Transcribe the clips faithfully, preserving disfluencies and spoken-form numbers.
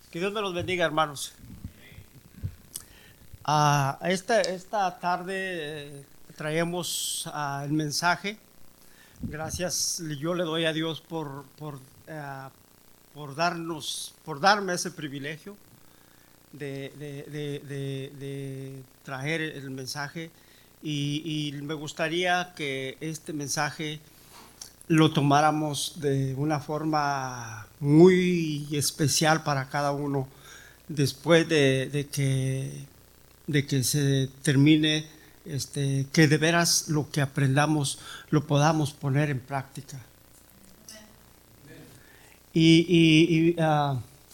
Que Dios me los bendiga, hermanos. Uh, esta, esta tarde eh, traemos uh, el mensaje. Gracias, yo le doy a Dios por, por, uh, por darnos, por darme ese privilegio de, de, de, de, de traer el mensaje. Y, y me gustaría que este mensaje lo tomáramos de una forma muy especial para cada uno después de, de que de que se termine, este, que de veras lo que aprendamos lo podamos poner en práctica. Y, y, y uh,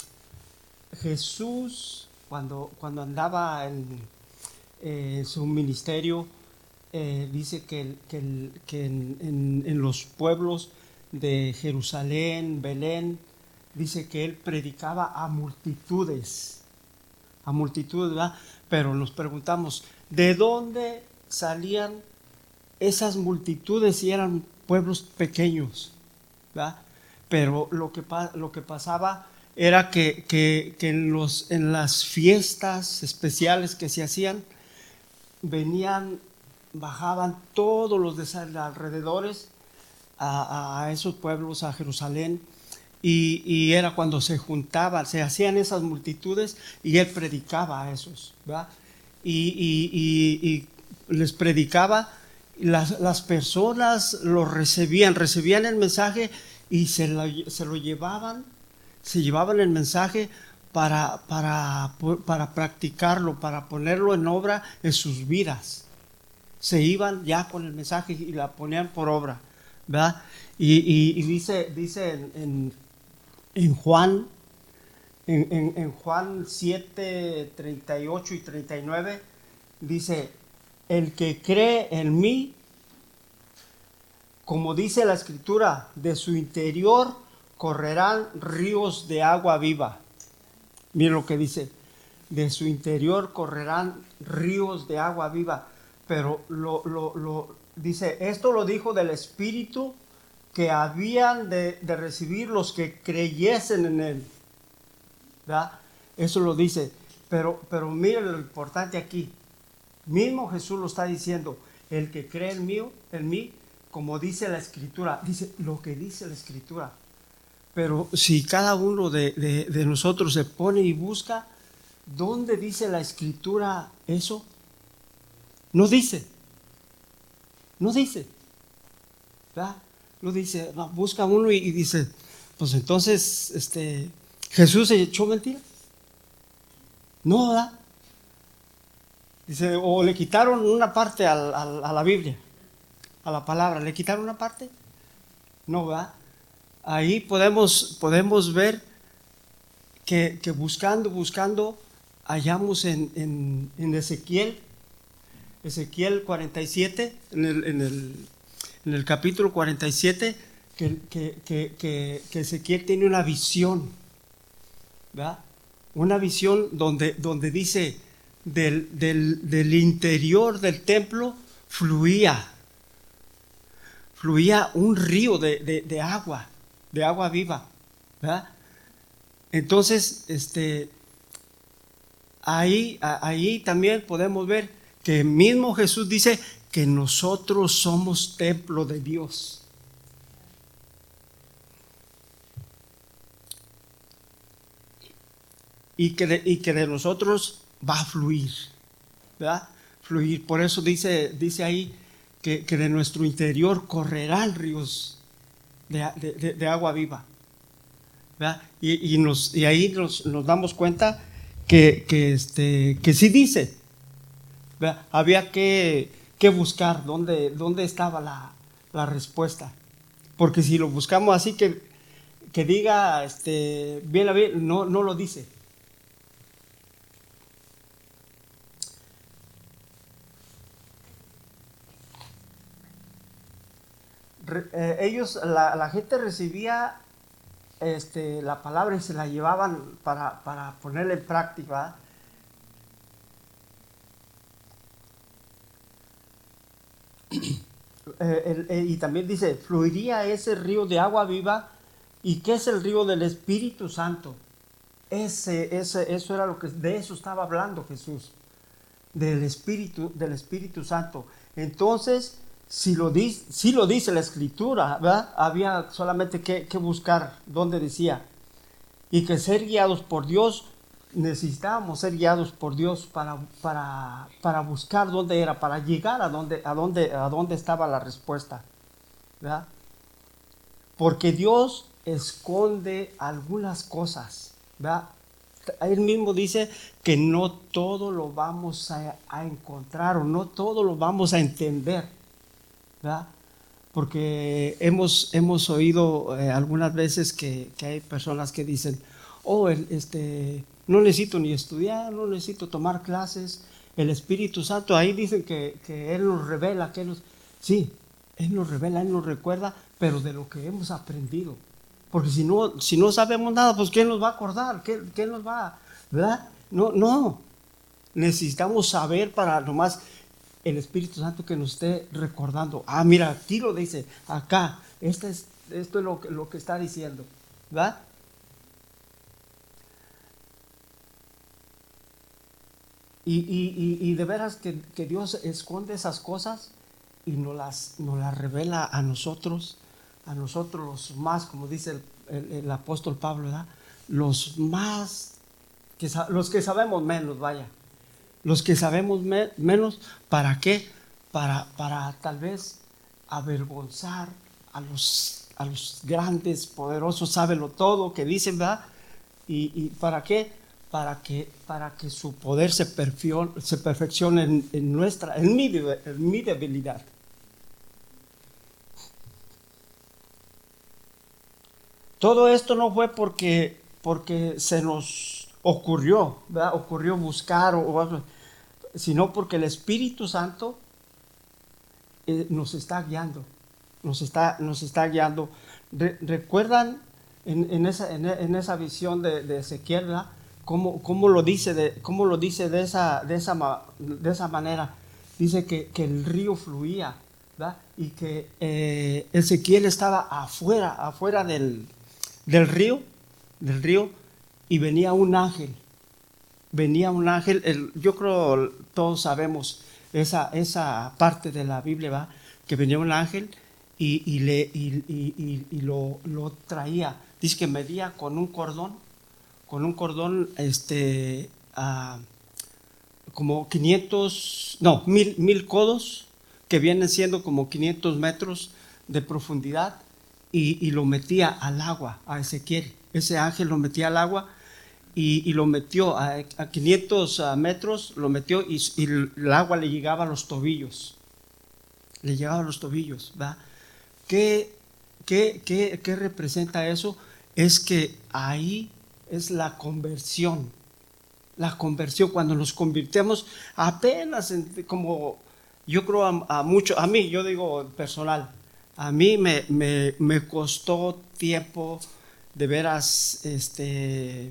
Jesús cuando, cuando andaba en eh, su ministerio, Eh, dice que, que, que en, en, en los pueblos de Jerusalén, Belén, dice que él predicaba a multitudes, a multitudes, ¿verdad? Pero nos preguntamos, ¿de dónde salían esas multitudes si eran pueblos pequeños? ¿Verdad? Pero lo que, lo que pasaba era que, que, que en, los, en las fiestas especiales que se hacían, venían bajaban todos los de alrededores a, a esos pueblos, a Jerusalén, y, y era cuando se juntaban, se hacían esas multitudes y él predicaba a esos, ¿verdad? Y, y, y, y les predicaba, las, las personas lo recibían, recibían el mensaje y se lo, se lo llevaban, se llevaban el mensaje para, para, para practicarlo, para ponerlo en obra en sus vidas. Se iban ya con el mensaje y la ponían por obra, ¿verdad? Y, y, y dice, dice en, en, en Juan, en, en, en Juan siete, treinta y ocho y treinta y nueve, dice, el que cree en mí, como dice la escritura, de su interior correrán ríos de agua viva. Miren lo que dice, de su interior correrán ríos de agua viva. Pero lo, lo, lo dice, esto lo dijo del Espíritu que habían de, de recibir los que creyesen en él, ¿verdad? Eso lo dice, pero, pero miren lo importante aquí, mismo Jesús lo está diciendo, el que cree en mí, en mí, como dice la Escritura, dice lo que dice la Escritura. Pero si cada uno de, de, de nosotros se pone y busca, ¿dónde dice la Escritura eso? No dice, no dice, ¿verdad? No dice, no, busca uno y, y dice, pues entonces, este, ¿Jesús se echó mentira? No, ¿verdad? Dice, o le quitaron una parte a, a, a la Biblia, a la palabra, ¿le quitaron una parte? No, ¿verdad? Ahí podemos, podemos ver que, que buscando, buscando, hallamos en, en, en Ezequiel, Ezequiel cuarenta y siete, en el, en el, en el capítulo cuarenta y siete, que, que, que, que, que Ezequiel tiene una visión, ¿verdad? Una visión donde, donde dice, del, del, del interior del templo fluía, fluía un río de, de, de agua, de agua viva, ¿verdad? Entonces, este, ahí, ahí también podemos ver que mismo Jesús dice que nosotros somos templo de Dios. Y que de, y que de nosotros va a fluir, ¿verdad? Fluir. Por eso dice, dice ahí que, que de nuestro interior correrán ríos de, de, de, de agua viva, ¿verdad? Y, y, nos, y ahí nos, nos damos cuenta que, que, este, que sí dice. Había que, que buscar dónde, dónde estaba la, la respuesta, porque si lo buscamos así que, que diga este, bien, bien, no, no lo dice. Re, eh, ellos, la, la gente recibía este, la palabra y se la llevaban para, para ponerla en práctica. Eh, el, eh, y también dice, fluiría ese río de agua viva. ¿Y qué es el río del Espíritu Santo? Ese, ese, eso era lo que, de eso estaba hablando Jesús, del Espíritu, del Espíritu Santo. Entonces, si lo dice, si lo dice la Escritura, ¿verdad? Había solamente que, que buscar donde decía, y que ser guiados por Dios, necesitábamos ser guiados por Dios para, para, para buscar dónde era, para llegar a dónde, a dónde, a dónde estaba la respuesta, ¿verdad? Porque Dios esconde algunas cosas, ¿verdad? Él mismo dice que no todo lo vamos a, a encontrar o no todo lo vamos a entender, ¿verdad? Porque hemos, hemos oído eh, algunas veces que, que hay personas que dicen, oh, el, este, no necesito ni estudiar, no necesito tomar clases, el Espíritu Santo, ahí dicen que, que Él nos revela, que Él nos... Sí, Él nos revela, Él nos recuerda, pero de lo que hemos aprendido. Porque si no, si no sabemos nada, pues ¿quién nos va a acordar? ¿Quién, quién nos va? ¿Verdad? No, no. Necesitamos saber para nomás el Espíritu Santo que nos esté recordando. Ah, mira, aquí lo dice, acá. Este es, esto es lo, lo que está diciendo. ¿Verdad? Y, y, y, y de veras que, que Dios esconde esas cosas y nos las, nos las revela a nosotros, a nosotros los más, como dice el, el, el apóstol Pablo, ¿verdad? Los más, que, los que sabemos menos, vaya, los que sabemos me, menos, ¿para qué? Para, para tal vez avergonzar a los, a los grandes, poderosos, sábelo todo, que dicen, ¿verdad? ¿Y, y para qué? Para que, para que su poder se, perfion, se perfeccione en, en, nuestra, en mi, en mi debilidad. Todo esto no fue porque, porque se nos ocurrió, ¿verdad? Ocurrió buscar, o, o, sino porque el Espíritu Santo eh, nos está guiando, nos está, nos está guiando. Re, ¿Recuerdan en, en, esa, en, en esa visión de, de Ezequiel, ¿verdad? ¿Cómo, cómo lo dice, de, cómo lo dice de, esa, de, esa, de esa manera? Dice que, que el río fluía, ¿verdad? Y que eh, Ezequiel estaba afuera, afuera del, del río, del río, y venía un ángel, venía un ángel, el, yo creo todos sabemos esa, esa parte de la Biblia, ¿va? Que venía un ángel y, y, le, y, y, y lo, lo traía, dice que medía con un cordón, con un cordón, este, uh, como quinientos, no, mil, mil codos, que vienen siendo como quinientos metros de profundidad, y, y lo metía al agua, a Ezequiel. Ese ángel lo metía al agua y, y lo metió a, a quinientos metros, lo metió y, y el agua le llegaba a los tobillos, le llegaba a los tobillos, ¿verdad? ¿Qué, qué, qué, qué representa eso? Es que ahí es la conversión, la conversión, cuando nos convirtemos apenas en, como yo creo a, a mucho, a mí, yo digo personal, a mí me, me, me costó tiempo de veras este,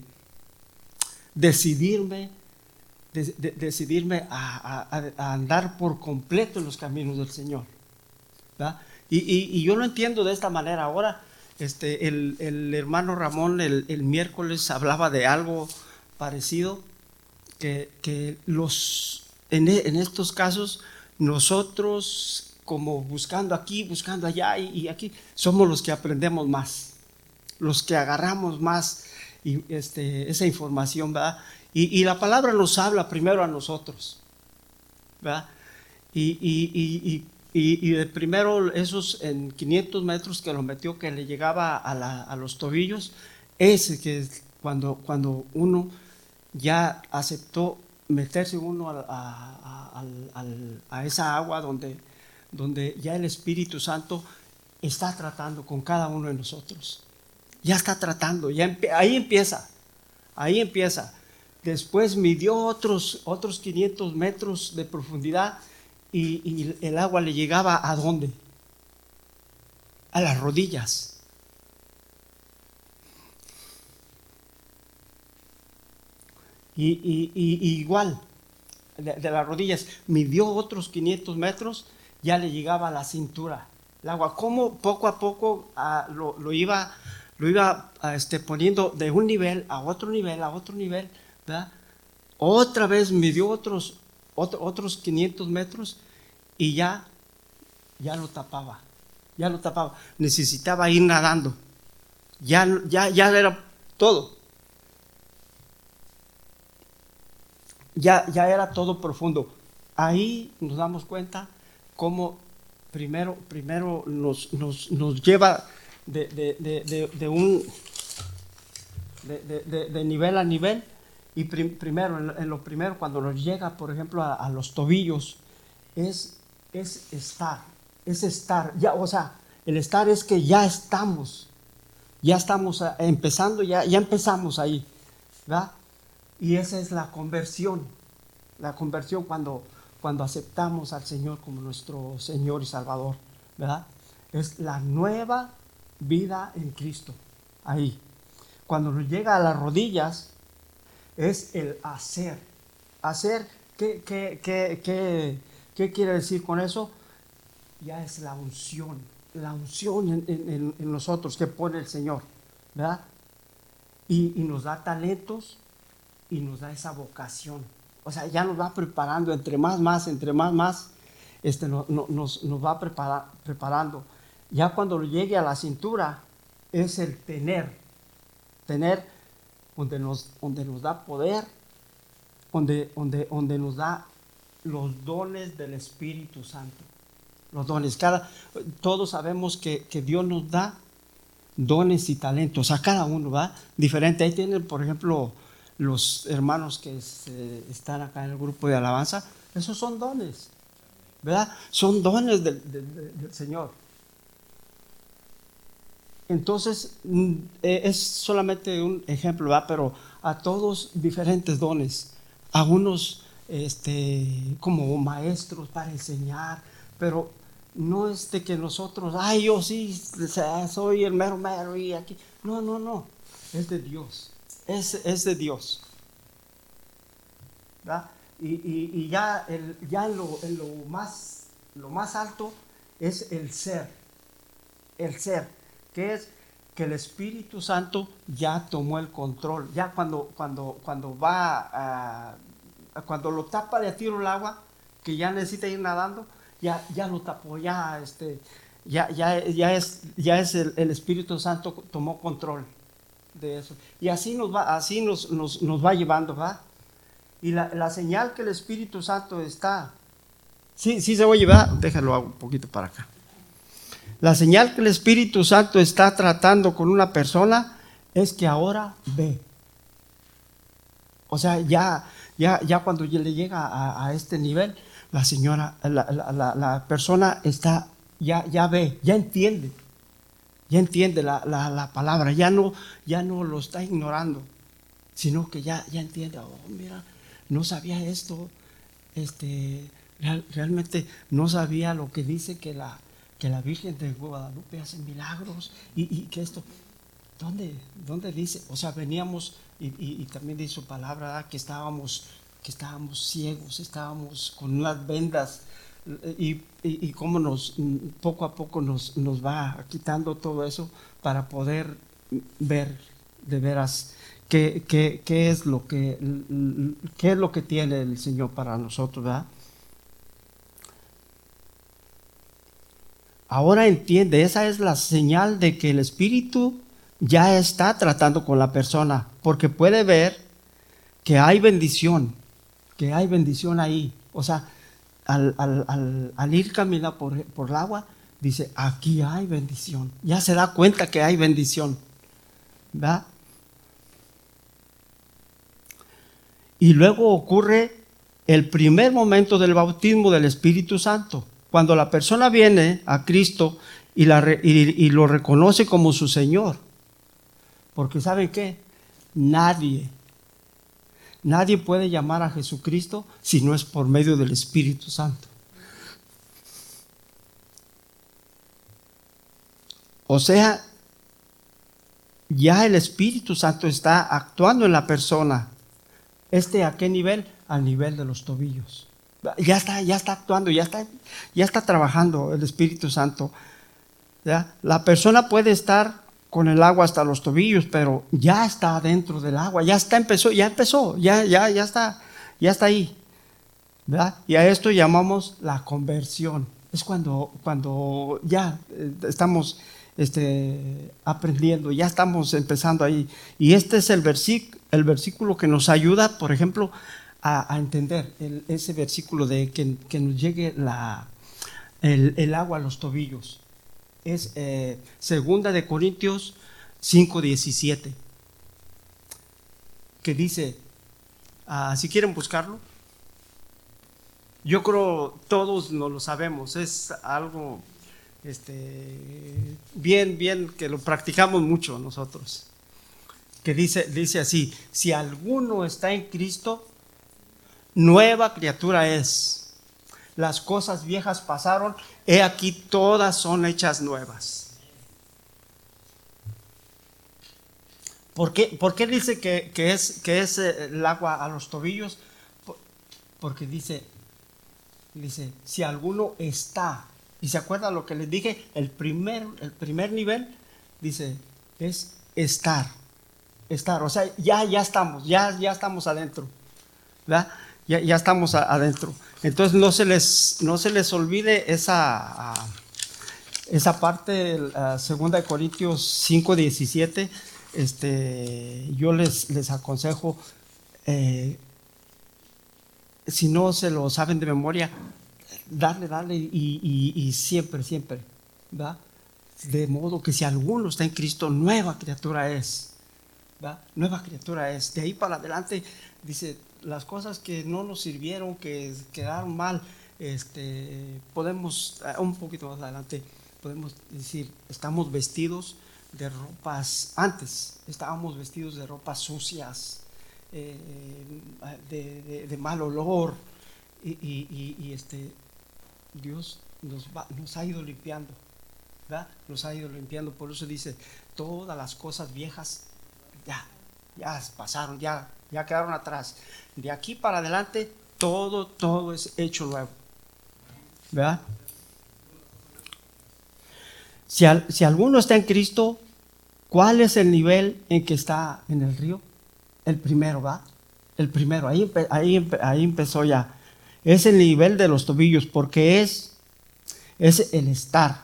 decidirme, de, de, decidirme a, a, a andar por completo en los caminos del Señor, ¿verdad? Y, y, y yo lo entiendo de esta manera. Ahora, este, el, el hermano Ramón el, el miércoles hablaba de algo parecido, que, que los, en, en estos casos nosotros, como buscando aquí, buscando allá y, y aquí, somos los que aprendemos más, los que agarramos más y, este, esa información, ¿verdad? Y, y la palabra nos habla primero a nosotros, ¿verdad? Y, y, y, y, y de primero esos en quinientos metros que lo metió, que le llegaba a, la, a los tobillos, ese que cuando, cuando uno ya aceptó meterse uno a, a, a, a, a esa agua donde, donde ya el Espíritu Santo está tratando con cada uno de nosotros. Ya está tratando, ya ahí empieza, ahí empieza. Después midió otros, otros quinientos metros de profundidad y, y el agua le llegaba ¿a dónde? A las rodillas. Y, y, y igual, de, de las rodillas, midió otros quinientos metros, ya le llegaba a la cintura el agua. Como poco a poco uh, lo, lo, iba, lo iba este, poniendo de un nivel a otro nivel, a otro nivel, ¿verdad? Otra vez midió otros, otro, otros quinientos metros y ya, ya lo tapaba, ya lo tapaba. Necesitaba ir nadando, ya, ya, ya era todo. Ya, ya era todo profundo. Ahí nos damos cuenta cómo primero, primero nos, nos, nos lleva de, de, de, de, de un de, de, de, de nivel a nivel. Y prim, primero, en, en lo primero, cuando nos llega, por ejemplo, a, a los tobillos, es, es estar, es estar, ya, o sea, el estar es que ya estamos, ya estamos empezando, ya, ya empezamos ahí, ¿verdad? Y esa es la conversión, la conversión cuando, cuando aceptamos al Señor como nuestro Señor y Salvador, ¿verdad? Es la nueva vida en Cristo, ahí. Cuando nos llega a las rodillas, es el hacer. Hacer, ¿qué, qué, qué, qué, qué quiere decir con eso? Ya es la unción, la unción en, en, en nosotros que pone el Señor, ¿verdad? Y, y nos da talentos y nos da esa vocación. O sea, ya nos va preparando, entre más, más, entre más, más, este, no, no, nos, nos va prepara, preparando. Ya cuando llegue a la cintura, es el tener, tener donde nos, donde nos da poder, donde, donde, donde nos da los dones del Espíritu Santo. Los dones, cada, todos sabemos que, que Dios nos da dones y talentos a cada uno, ¿va? Diferente. Ahí tienen, por ejemplo, los hermanos que se, están acá en el grupo de alabanza, esos son dones, ¿verdad? Son dones del, del, del Señor. Entonces, es solamente un ejemplo, ¿verdad? Pero a todos diferentes dones, a unos este, como maestros para enseñar, pero no es de que nosotros, ay, yo sí soy el mero mero y aquí. No, no, no, es de Dios, es, es de Dios, ¿verdad? Y, y, y ya, el, ya en, lo, en lo, más, lo más alto es el ser, el ser, que es que el Espíritu Santo ya tomó el control. Ya cuando, cuando, cuando va a, cuando lo tapa de a tiro el agua, que ya necesita ir nadando, ya, ya lo tapó, ya, este, ya, ya, ya es, ya es el, el Espíritu Santo tomó control de eso. Y así nos va, así nos, nos, nos va llevando, ¿va? Y la, la señal que el Espíritu Santo está, sí, sí se oye, ¿verdad? Déjalo un poquito para acá. La señal que el Espíritu Santo está tratando con una persona es que ahora ve. O sea, ya, ya, ya cuando le llega a, a este nivel, la señora, la, la, la, la persona está, ya, ya ve, ya entiende, ya entiende la, la, la palabra, ya no, ya no lo está ignorando, sino que ya, ya entiende. Oh, mira, no sabía esto, este, real, realmente no sabía lo que dice que la que la Virgen de Guadalupe hace milagros y, y que esto, ¿dónde, ¿dónde dice? O sea, veníamos y, y, y también dice su palabra, ¿verdad? que estábamos que estábamos ciegos, estábamos con unas vendas y, y, y cómo nos poco a poco nos, nos va quitando todo eso para poder ver de veras qué, qué, qué es lo que qué es lo que tiene el Señor para nosotros, ¿verdad? Ahora entiende, esa es la señal de que el Espíritu ya está tratando con la persona, porque puede ver que hay bendición, que hay bendición ahí. O sea, al, al, al, al ir caminando por, por el agua, dice, aquí hay bendición. Ya se da cuenta que hay bendición, ¿verdad? Y luego ocurre el primer momento del bautismo del Espíritu Santo. Cuando la persona viene a Cristo y, la, y, y lo reconoce como su Señor. Porque ¿saben qué? Nadie, nadie puede llamar a Jesucristo si no es por medio del Espíritu Santo. O sea, ya el Espíritu Santo está actuando en la persona. ¿Este a qué nivel? Al nivel de los tobillos. Ya está, ya está actuando, ya está, ya está trabajando el Espíritu Santo. ¿Ya? La persona puede estar con el agua hasta los tobillos, pero ya está dentro del agua, ya está, empezó, ya empezó, ya, ya, ya está, ya está ahí, ¿verdad? Y a esto llamamos la conversión. Es cuando, cuando ya eh, estamos este, aprendiendo, ya estamos empezando ahí. Y este es el, versic, el versículo que nos ayuda, por ejemplo, a, a entender el, ese versículo de que, que nos llegue la, el, el agua a los tobillos. Es eh, segunda de Corintios cinco diecisiete, que dice, uh, si quieren buscarlo, yo creo todos no lo sabemos, es algo este, bien, bien, que lo practicamos mucho nosotros, que dice, dice así, si alguno está en Cristo, nueva criatura es. Las cosas viejas pasaron, he aquí todas son hechas nuevas. ¿Por qué, por qué dice que, que, es, que es el agua a los tobillos? Porque dice, dice, si alguno está, y se acuerda lo que les dije, el primer, el primer nivel, dice, es estar, estar, o sea, ya, ya estamos, ya, ya estamos adentro, ¿verdad? Ya, ya estamos a, adentro. Entonces no se les, no se les olvide esa, uh, esa parte, uh, segunda de Corintios cinco diecisiete. Este, yo les, les aconsejo, eh, si no se lo saben de memoria, darle, darle y, y, y siempre, siempre, ¿verdad? De modo que si alguno está en Cristo, nueva criatura es, ¿verdad? Nueva criatura es. De ahí para adelante, dice, las cosas que no nos sirvieron, que quedaron mal, este, podemos, un poquito más adelante, podemos decir, estamos vestidos de ropas, antes estábamos vestidos de ropas sucias, eh, de, de, de mal olor, y, y, y, y este, Dios nos, va, nos ha ido limpiando, ¿verdad? Nos ha ido limpiando, por eso dice, todas las cosas viejas ya, ya pasaron, ya, ya quedaron atrás. De aquí para adelante, todo, todo es hecho nuevo, ¿verdad? Si, al, si alguno está en Cristo, ¿cuál es el nivel en que está en el río? El primero, ¿va? El primero, ahí, ahí, ahí empezó ya. Es el nivel de los tobillos, porque es, es el estar.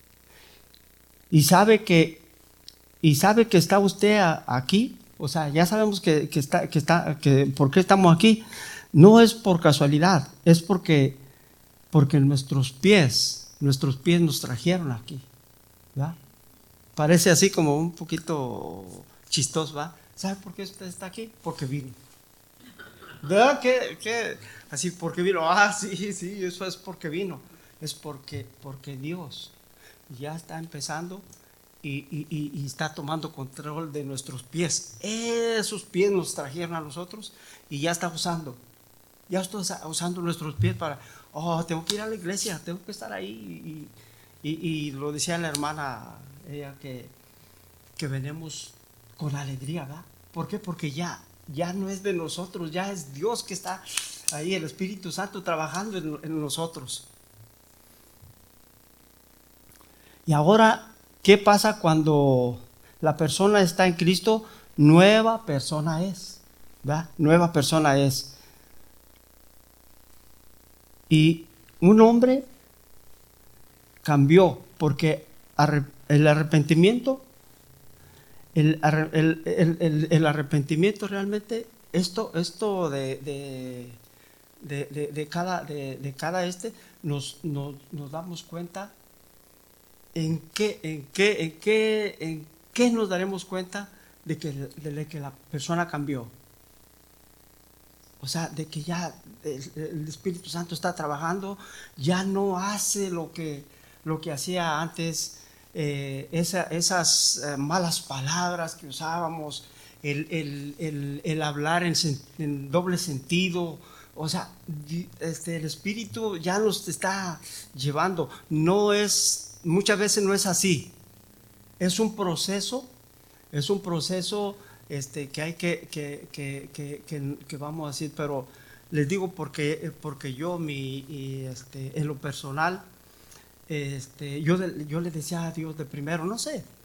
Y sabe que, y sabe que está usted a, aquí, o sea, ya sabemos que, que está, que está, que por qué estamos aquí. No es por casualidad, es porque, porque nuestros pies, nuestros pies nos trajeron aquí, ¿va? Parece así como un poquito chistoso, ¿va? ¿Sabe por qué usted está aquí? Porque vino. ¿Verdad? ¿Qué, qué? Así, porque vino. Ah, sí, sí, eso es porque vino. Es porque, porque Dios ya está empezando y, y, y, y está tomando control de nuestros pies. Esos pies nos trajeron a nosotros y ya está usando. Ya está usando nuestros pies para, oh, tengo que ir a la iglesia, tengo que estar ahí. Y, y, y lo decía la hermana, ella, que, que venimos con alegría, ¿verdad? ¿Por qué? Porque ya, ya no es de nosotros, ya es Dios que está ahí, el Espíritu Santo trabajando en, en nosotros. Y ahora, ¿qué pasa cuando la persona está en Cristo? Nueva persona es, ¿verdad? Nueva persona es. Y un hombre cambió, porque el arrepentimiento, el, el, el, el arrepentimiento realmente, esto, esto de, de, de, de, de, cada, de, de cada este, nos, nos, nos damos cuenta en qué, en qué, en qué, en qué nos daremos cuenta de que, de que la persona cambió. O sea, de que ya el, el Espíritu Santo está trabajando, ya no hace lo que, lo que hacía antes, eh, esa, esas eh, malas palabras que usábamos, el, el, el, el hablar en, en doble sentido. O sea, este, el Espíritu ya nos está llevando. No es, muchas veces no es así. Es un proceso, es un proceso este, que hay que, que, que, que, que, que vamos a decir, pero les digo porque, porque yo, mi, y este, en lo personal, este, yo, yo le decía a Dios de primero, no sé,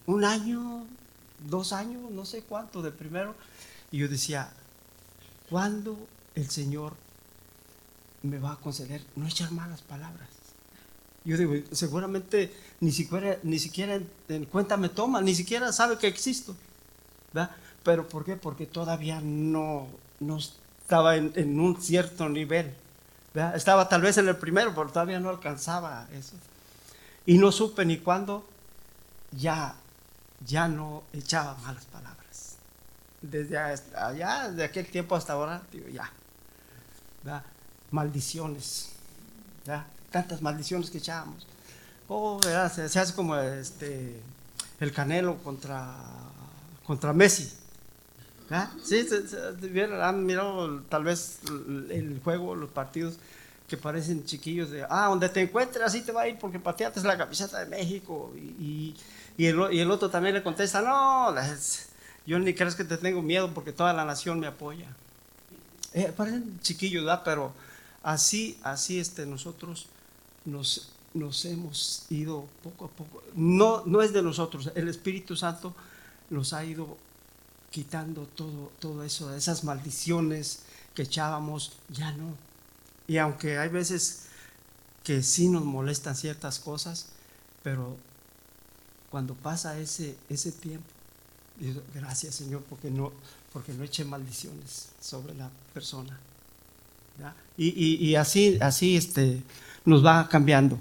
un año, dos años, no sé cuánto de primero. Y yo decía, ¿cuándo el Señor me va a conceder no echar malas palabras? Yo digo, seguramente ni siquiera, ni siquiera en, en cuenta me toma, ni siquiera sabe que existo, ¿verdad? Pero ¿por qué? Porque todavía no, no estaba en, en un cierto nivel, ¿verdad? Estaba tal vez en el primero, pero todavía no alcanzaba eso. Y no supe ni cuándo ya, ya no echaba malas palabras. Desde allá, de aquel tiempo hasta ahora, digo, ya, ¿verdad? Maldiciones, ¿verdad? Tantas maldiciones que echábamos. Oh, ¿verdad? Se, se hace como este, el Canelo contra, contra Messi. ¿Ah? Sí, se, se, han mirado tal vez el juego, los partidos que parecen chiquillos de, ah, donde te encuentres así te va a ir porque pateaste la camiseta de México. Y, y, y, el, y el otro también le contesta, no, yo ni crees que te tengo miedo porque toda la nación me apoya. Eh, parecen chiquillos, ¿verdad? Pero así, así este, nosotros nos, nos hemos ido poco a poco. No, no es de nosotros, el Espíritu Santo nos ha ido quitando todo, todo eso, esas maldiciones que echábamos, ya no. Y aunque hay veces que sí nos molestan ciertas cosas, pero cuando pasa ese, ese tiempo, digo, gracias Señor, porque no, porque no eché maldiciones sobre la persona. Y, y, y así, así este, nos va cambiando.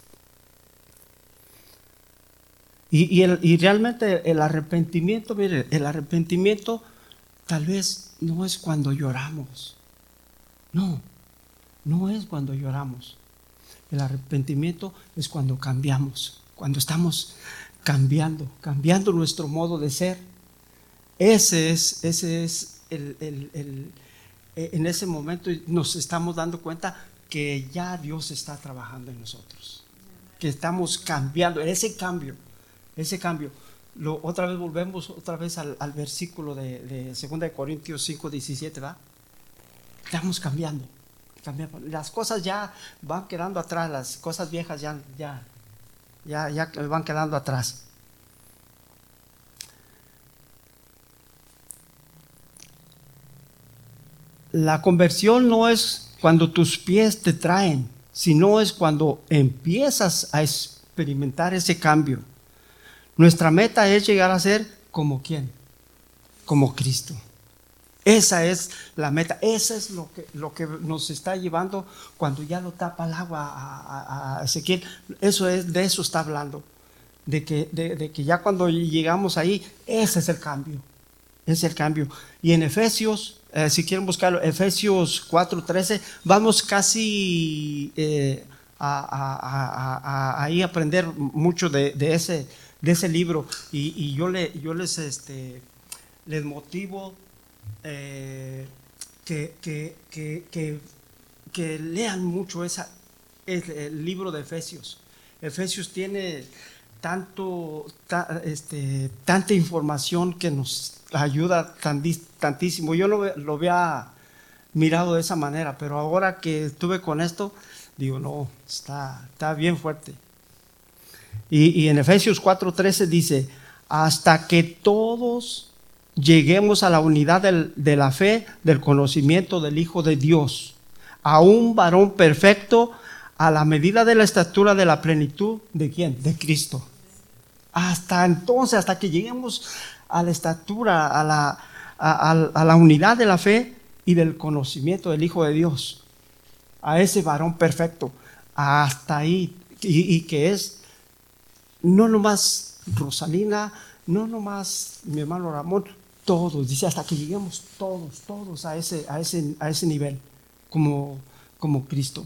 Y, y, el, y realmente el arrepentimiento, mire, el arrepentimiento tal vez no es cuando lloramos. No, no es cuando lloramos. El arrepentimiento es cuando cambiamos, cuando estamos cambiando, cambiando nuestro modo de ser. Ese es, ese es el, el, el, en ese momento nos estamos dando cuenta que ya Dios está trabajando en nosotros, que estamos cambiando, ese cambio. Ese cambio, lo, otra vez volvemos otra vez al, al versículo de, de segunda de Corintios cinco diecisiete, ¿va? Estamos cambiando, cambiando, las cosas ya van quedando atrás, las cosas viejas ya, ya, ya, ya van quedando atrás. La conversión no es cuando tus pies te traen, sino es cuando empiezas a experimentar ese cambio. Nuestra meta es llegar a ser como ¿quién? Como Cristo. Esa es la meta, esa es lo que, lo que nos está llevando cuando ya lo tapa el agua a, a, a Ezequiel. Eso es, de eso está hablando, de que, de, de que ya cuando llegamos ahí, ese es el cambio, ese es el cambio. Y en Efesios, eh, si quieren buscarlo, Efesios cuatro trece, vamos casi eh, a, a, a, a, ahí aprender mucho de, de ese de ese libro, y, y yo, le, yo les, este, les motivo eh, que, que, que, que, que lean mucho esa, el, el libro de Efesios. Efesios tiene tanto, ta, este, tanta información que nos ayuda tantísimo. Yo lo, lo había mirado de esa manera, pero ahora que estuve con esto, digo, no, está, está bien fuerte. Y, y en Efesios cuatro trece dice, hasta que todos lleguemos a la unidad del, de la fe, del conocimiento del Hijo de Dios, a un varón perfecto, a la medida de la estatura de la plenitud, ¿de quién? De Cristo. Hasta entonces, hasta que lleguemos a la estatura, a la, a, a, a la unidad de la fe y del conocimiento del Hijo de Dios, a ese varón perfecto, hasta ahí, y, y que es no nomás Rosalina, no nomás mi hermano Ramón, todos, dice, hasta que lleguemos todos, todos a ese, a ese, a ese nivel, como, como Cristo.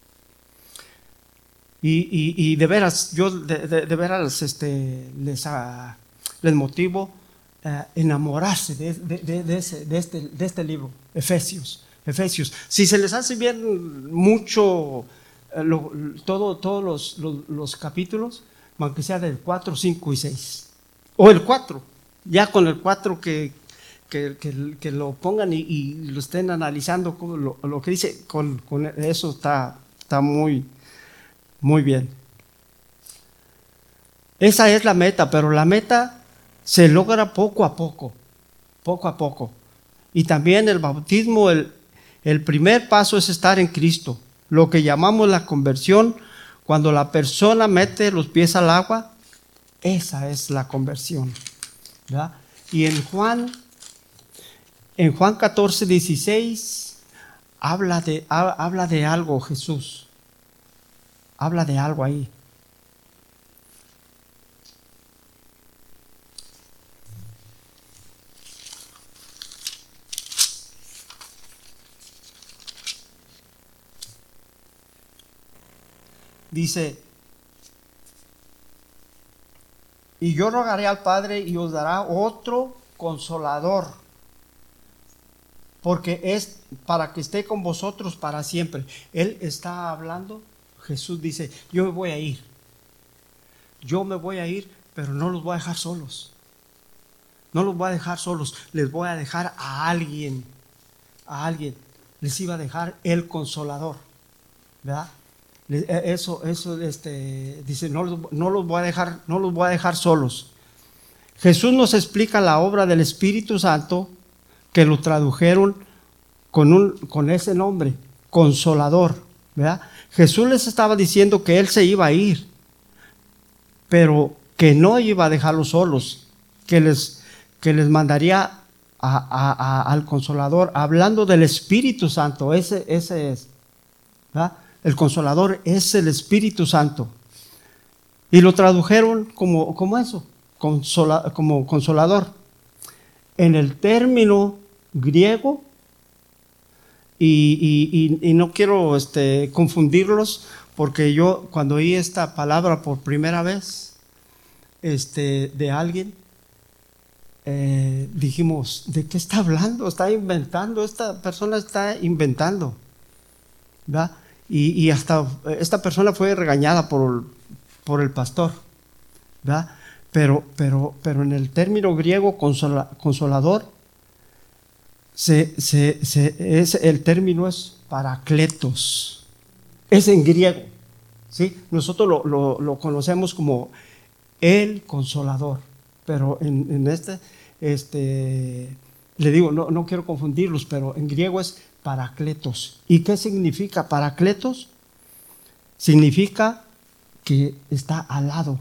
Y, y, y de veras, yo de, de, de veras este, les, uh, les motivo a uh, enamorarse de, de, de, de, ese, de, este, de este libro, Efesios. Efesios. Si se les hace bien mucho, uh, lo, todo, todos los, los, los capítulos, aunque sea del cuatro, cinco y seis, o el cuatro, ya con el cuatro que, que, que, que lo pongan y, y lo estén analizando, como lo, lo que dice, con, con eso está, está muy, muy bien. Esa es la meta, pero la meta se logra poco a poco, poco a poco. Y también el bautismo, el, el primer paso es estar en Cristo. Lo que llamamos la conversión, cuando la persona mete los pies al agua, esa es la conversión, ¿verdad? Y en Juan, en Juan catorce, dieciséis, habla de, habla de algo Jesús. Habla de algo ahí. Dice, y yo rogaré al Padre y os dará otro consolador, porque es para que esté con vosotros para siempre. Él está hablando, Jesús dice, yo me voy a ir, yo me voy a ir, pero no los voy a dejar solos, no los voy a dejar solos, les voy a dejar a alguien, a alguien, les iba a dejar el consolador, ¿verdad? Eso, eso, este, dice, no, no los voy a dejar, no los voy a dejar solos. Jesús nos explica la obra del Espíritu Santo, que lo tradujeron con, un, con ese nombre, Consolador, ¿verdad? Jesús les estaba diciendo que Él se iba a ir, pero que no iba a dejarlos solos, que les, que les mandaría a, a, a, al Consolador, hablando del Espíritu Santo, ese, ese es, ¿verdad? El Consolador es el Espíritu Santo. Y lo tradujeron como, como eso, consola, como consolador. En el término griego, y, y, y, y no quiero este, confundirlos, porque yo cuando oí esta palabra por primera vez este, de alguien, eh, dijimos, ¿de qué está hablando? Está inventando, esta persona está inventando, ¿verdad? Y, y hasta esta persona fue regañada por, por el pastor, ¿verdad? Pero, pero, pero en el término griego consola, consolador, se, se, se, es, el término es paracletos, es en griego, ¿sí? Nosotros lo, lo, lo conocemos como el consolador, pero en, en este, este, le digo, no, no quiero confundirlos, pero en griego es paracletos. ¿Y qué significa paracletos? Significa que está al lado,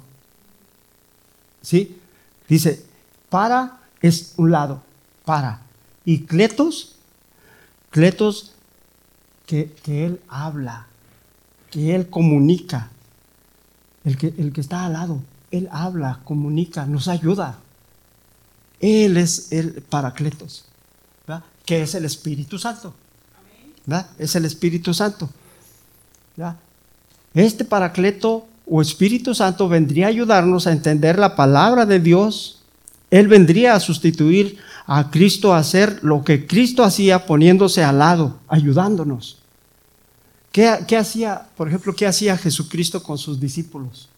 ¿sí? Dice, para es un lado, para. Y cletos, cletos que, que Él habla, que Él comunica. El que, el que está al lado, Él habla, comunica, nos ayuda. Él es el paracletos, ¿verdad? Que es el Espíritu Santo, ¿verdad? Es el Espíritu Santo, ¿verdad? Este paracleto o Espíritu Santo vendría a ayudarnos a entender la palabra de Dios. Él vendría a sustituir a Cristo, a hacer lo que Cristo hacía poniéndose al lado, ayudándonos. ¿Qué, qué hacía, por ejemplo, qué hacía Jesucristo con sus discípulos?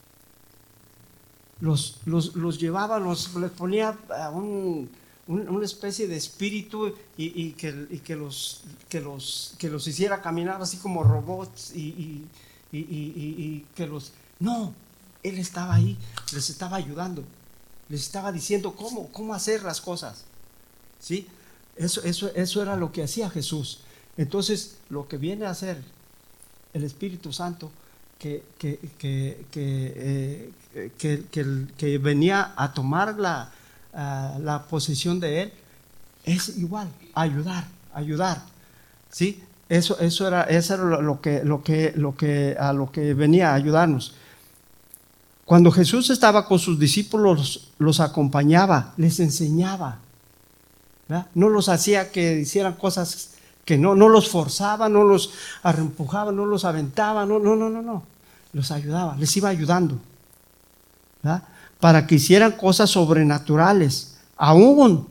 Los, los, los llevaba, los, les ponía un, un, una especie de espíritu y, y, que, y que, los, que, los, que los hiciera caminar así como robots y, y, y, y, y, y que los... No, Él estaba ahí, les estaba ayudando, les estaba diciendo cómo, cómo hacer las cosas, ¿sí? Eso, eso, eso era lo que hacía Jesús. Entonces, lo que viene a hacer el Espíritu Santo, que, que, que, que, eh, que, que, que venía a tomar la, uh, la posesión de Él, es igual, ayudar, ayudar, ¿sí? Eso, eso era, eso era lo que, lo que, lo que, a lo que venía a ayudarnos. Cuando Jesús estaba con sus discípulos, los acompañaba, les enseñaba, ¿verdad? No los hacía que hicieran cosas que no, no los forzaba, no los empujaba, no los aventaba, no, no, no, no, no, los ayudaba, les iba ayudando, ¿verdad? Para que hicieran cosas sobrenaturales, aún,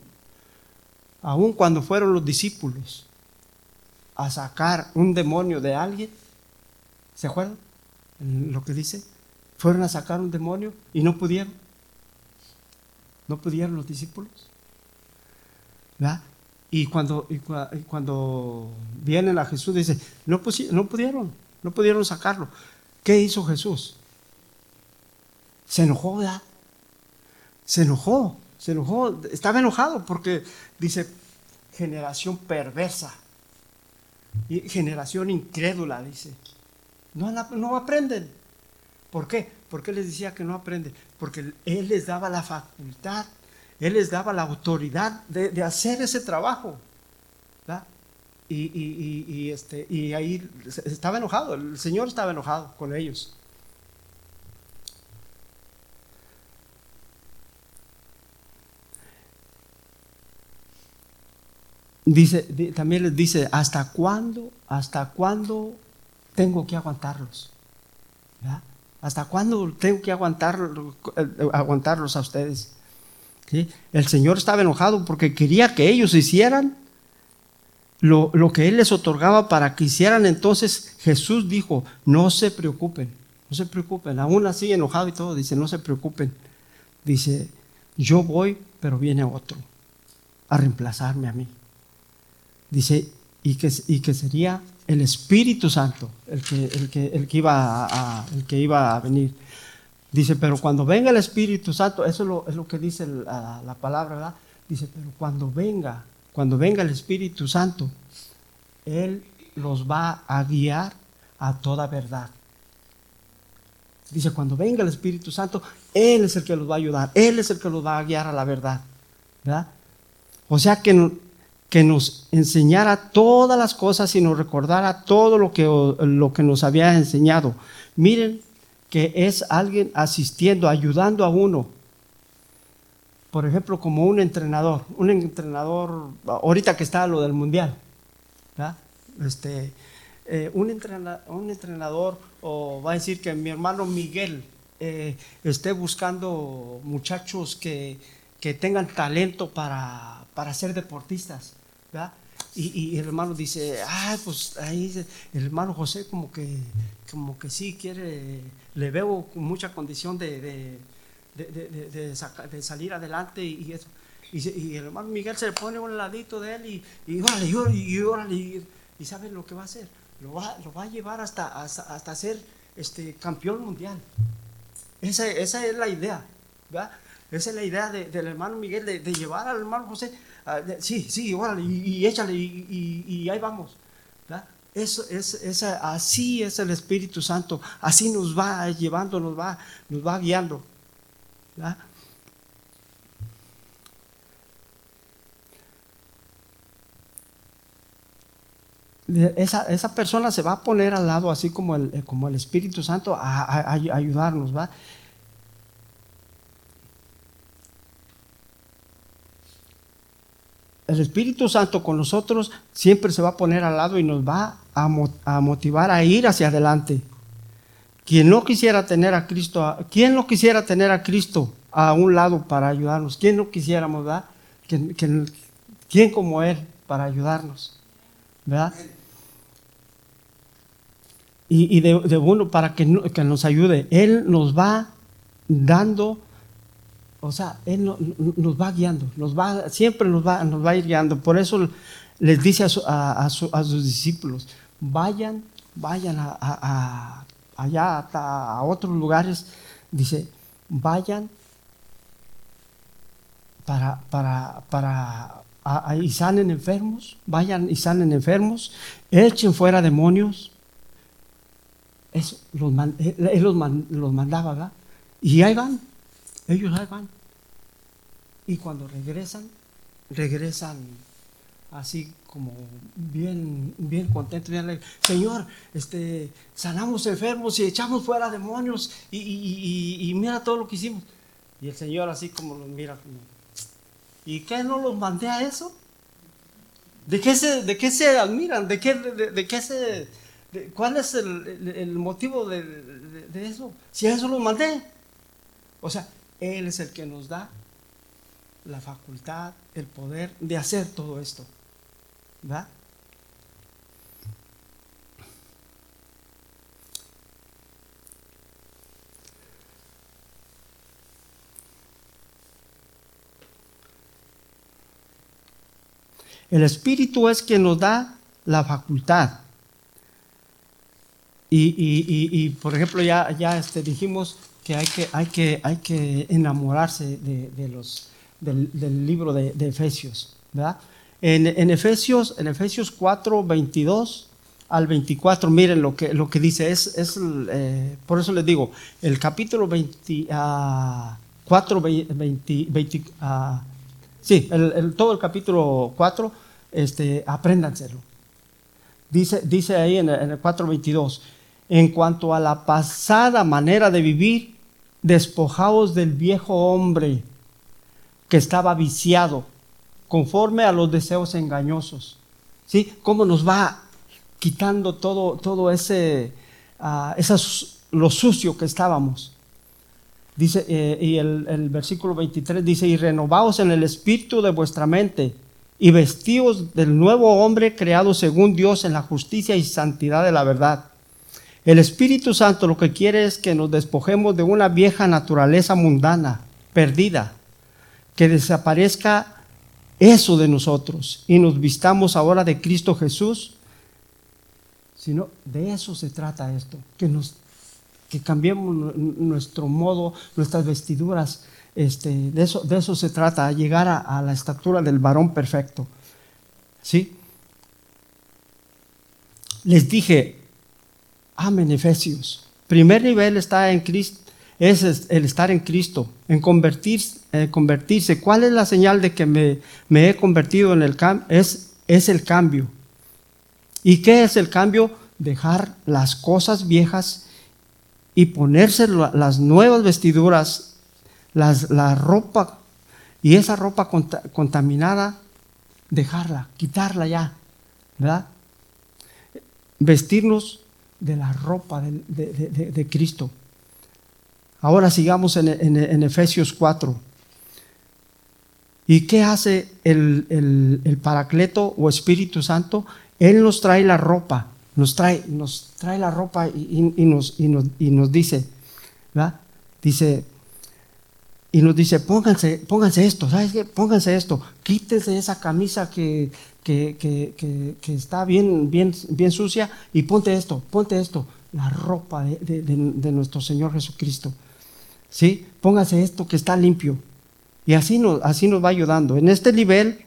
aún cuando fueron los discípulos a sacar un demonio de alguien, ¿se acuerdan lo que dice? Fueron a sacar un demonio y no pudieron, no pudieron los discípulos, ¿verdad? Y cuando, y cuando vienen a Jesús, dice, no, no pudieron, no pudieron sacarlo. ¿Qué hizo Jesús? Se enojó, ¿verdad? Se enojó, se enojó, estaba enojado porque dice, generación perversa y generación incrédula, dice. No, no aprenden. ¿Por qué? Porque les decía que no aprenden. Porque Él les daba la facultad, Él les daba la autoridad de, de hacer ese trabajo, ¿verdad? Y, y, y, y, este, y ahí estaba enojado, el Señor estaba enojado con ellos. Dice, también les dice, ¿hasta cuándo, hasta cuándo tengo que aguantarlos? ¿Verdad? ¿Hasta cuándo tengo que aguantar, aguantarlos a ustedes? ¿Sí? El Señor estaba enojado porque quería que ellos hicieran lo, lo que Él les otorgaba para que hicieran. Entonces Jesús dijo, no se preocupen, no se preocupen. Aún así enojado y todo, dice, no se preocupen. Dice, yo voy, pero viene otro a reemplazarme a mí. Dice, y que, y que sería el Espíritu Santo el que, el que, el que, iba a, a, el que iba a venir. Dice, pero cuando venga el Espíritu Santo, eso es lo, es lo que dice la, la palabra, ¿verdad? Dice, pero cuando venga, cuando venga el Espíritu Santo, Él los va a guiar a toda verdad. Dice, cuando venga el Espíritu Santo, Él es el que los va a ayudar, Él es el que los va a guiar a la verdad, ¿verdad? O sea que que nos enseñara todas las cosas y nos recordara todo lo que, lo que nos había enseñado. Miren que es alguien asistiendo, ayudando a uno. Por ejemplo, como un entrenador, un entrenador, ahorita que está lo del mundial, ¿verdad? Este, eh, un, entrena, un entrenador, o va a decir que mi hermano Miguel eh, esté buscando muchachos que, que tengan talento para, para ser deportistas, ¿verdad? Y, y el hermano dice, ah, pues ahí el hermano José como que, como que sí quiere, le veo con mucha condición de, de, de, de, de, de, saca, de salir adelante y, y eso. Y, y el hermano Miguel se le pone un ladito de él y, y órale, y órale, y, órale, y, y ¿saben lo que va a hacer? Lo va, lo va a llevar hasta, hasta, hasta ser este, campeón mundial. Esa, esa es la idea, ¿verdad? Esa es la idea de, del hermano Miguel, de, de llevar al hermano José, uh, de, sí, sí, órale, y, y échale, y, y, y ahí vamos, ¿verdad? Eso es, esa, así es el Espíritu Santo, así nos va llevando, nos va, nos va guiando, ¿verdad? Esa, esa persona se va a poner al lado, así como el, como el Espíritu Santo, a, a, a ayudarnos, ¿va? El Espíritu Santo con nosotros siempre se va a poner al lado y nos va a, a motivar a ir hacia adelante. Quien no quisiera tener a Cristo, ¿quién no quisiera tener a Cristo a un lado para ayudarnos? ¿Quién no quisiéramos, verdad? ¿Quién, quién, quién como Él para ayudarnos, verdad? Y, y de, de uno para que, no, que nos ayude. Él nos va dando, o sea, Él no, nos va guiando, nos va, siempre nos va, nos va a ir guiando. Por eso les dice a, su, a, a, su, a sus discípulos, vayan, vayan a, a, a, allá hasta a otros lugares. Dice, vayan para, para, para a, a, y sanen enfermos, vayan y sanen enfermos, echen fuera demonios. Eso, los man, él los, man, los mandaba, ¿verdad? Y ahí van, ellos ahí van. Y cuando regresan, regresan así como bien, bien contentos. Bien, Señor, este, sanamos enfermos y echamos fuera demonios y, y, y, y mira todo lo que hicimos. Y el Señor así como los mira. ¿Y qué no los mandé a eso? ¿De qué se, de qué se admiran? ¿De qué, de, de qué se... ¿Cuál es el, el, el motivo de, de, de eso? Si a eso lo mandé. O sea, Él es el que nos da la facultad, el poder de hacer todo esto, ¿verdad? El Espíritu es quien nos da la facultad. Y, y, y, y por ejemplo, ya, ya este, dijimos que hay que, hay que, hay que enamorarse de, de los, del, del libro de, de Efesios, ¿verdad? En, en Efesios, en Efesios cuatro, veintidós al veinticuatro, miren lo que, lo que dice, es, es eh, por eso les digo, el capítulo veinticuatro, veinte, veinte, uh, sí, el, el, todo el capítulo cuatro, este, apréndanselo. Dice, dice ahí en el, en el cuatro veintidós, en cuanto a la pasada manera de vivir, despojaos del viejo hombre que estaba viciado, conforme a los deseos engañosos. ¿Sí? ¿Cómo nos va quitando todo, todo ese, uh, esas, lo sucio que estábamos? Dice, eh, y el, el versículo veintitrés dice, y renovaos en el espíritu de vuestra mente, y vestíos del nuevo hombre creado según Dios en la justicia y santidad de la verdad. El Espíritu Santo lo que quiere es que nos despojemos de una vieja naturaleza mundana, perdida, que desaparezca eso de nosotros y nos vistamos ahora de Cristo Jesús. Sino de eso se trata esto, que nos que cambiemos nuestro modo, nuestras vestiduras, este, de eso, de eso se trata, llegar a, a la estatura del varón perfecto. ¿Sí? Les dije, amen Efesios. Primer nivel está en Cristo, es el estar en Cristo, en convertirse, eh, convertirse. ¿Cuál es la señal de que me, me he convertido en el cambio? Es, es el cambio. ¿Y qué es el cambio? Dejar las cosas viejas y ponerse las nuevas vestiduras, las, la ropa, y esa ropa cont- contaminada, dejarla, quitarla ya, ¿verdad? Vestirnos de la ropa de, de, de, de Cristo. Ahora sigamos en, en, en Efesios cuatro. ¿Y qué hace el, el, el Paracleto o Espíritu Santo? Él nos trae la ropa, nos trae, nos trae la ropa y, y, y, nos, y, nos, y nos dice, ¿verdad? Dice, y nos dice, pónganse, pónganse esto, ¿sabes qué? Pónganse esto, quítense esa camisa que, que, que, que, que está bien, bien, bien sucia y ponte esto, ponte esto, la ropa de, de, de, de nuestro Señor Jesucristo. ¿Sí? Pónganse esto que está limpio. Y así nos, así nos va ayudando. En este nivel